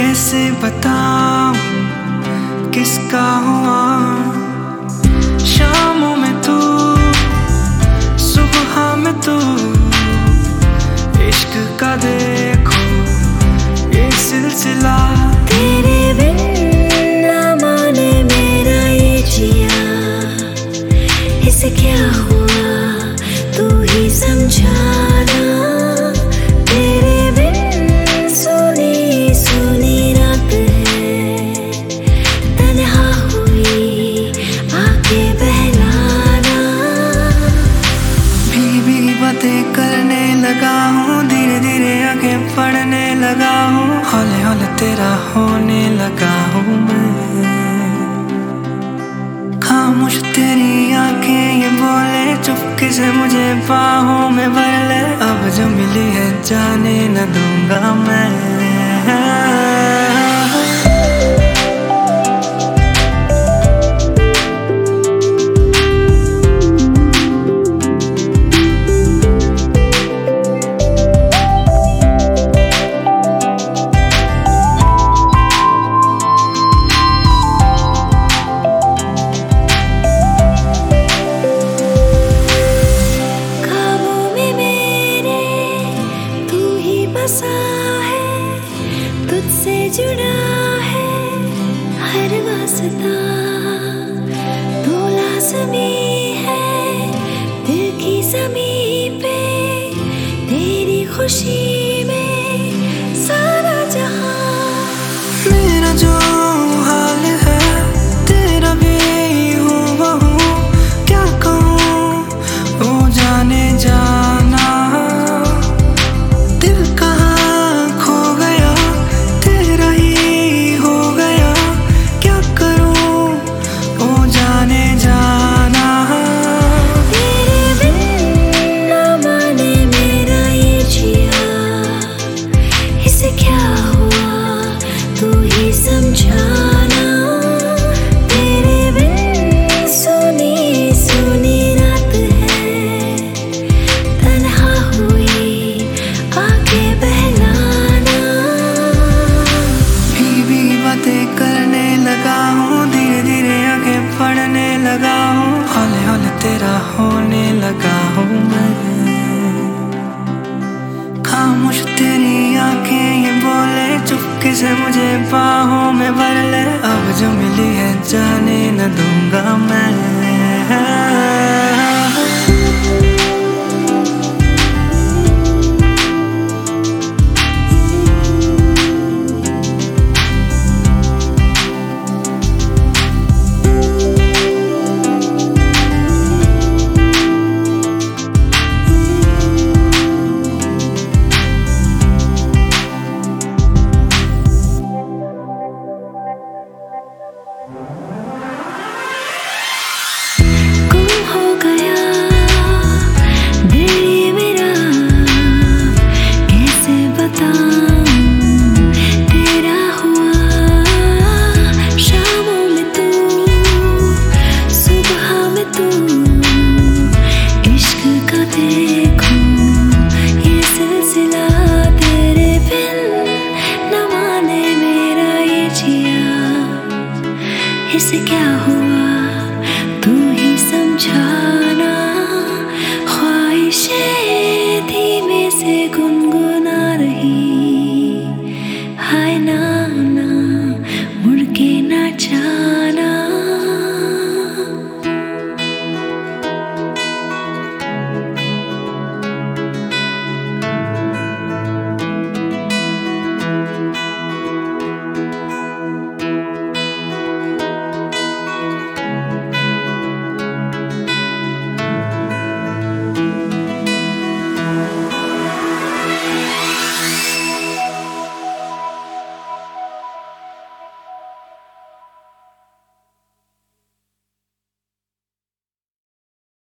कैसे बताऊं किसका हुआ। शामों में तू, सुबह में तू, इश्क का देखो ये सिलसिला। तेरे बिन ना माने मेरा ये जिया, इसे क्या हुआ तू ही समझाना। तेरे बिन सोनी सोनी रात है, तन्हा हुई आके बहलाना। भीगी बातें करने लगा हूँ, धीरे धीरे आगे पढ़ने लगा हूँ, हौले हौले तेरा होने लगा हूँ मैं। खामोश तेरी आंखें ये बोले, चुपके से मुझे बाहों में भर ले। अब जो मिली है जाने न दूंगा मैं। बसा है तुझसे जुड़ा है हर वास्ता, तू लाज़मी है दिल की ज़मीं पे। तेरी खुशी में सारा जहां, मेरा जो हाल है तेरा भी हूबहू, क्या कहूँ वो जाने जाना। समझाना। तेरे बिन सोनी सोनी रात है, तन्हा हुई आके बहलाना। भीगी बातें करने लगा हूँ, धीरे धीरे आगे पढ़ने लगा हूँ, हौले हौले तेरा होने लगा हूँ मैं। खामोश तेरी आंखें ये बोले, चुपके से मुझे बाहों में भर ले। अब जो मिली है जाने न दूंगा मैं।